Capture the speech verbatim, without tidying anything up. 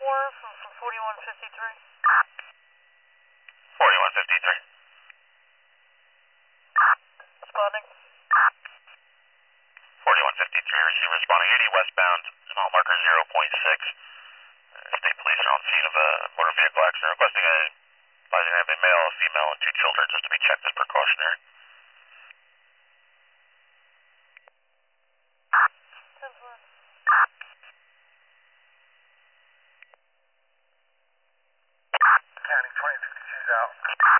four from, from forty-one fifty-three. forty-one fifty-three. Responding. forty-one fifty-three, receive responding eighty westbound, mile marker zero point six. Uh, state police are on scene of a motor vehicle accident, requesting a, advising I have a male, a female, and two children just to be checked as precautionary. County twenty fifty-two's out.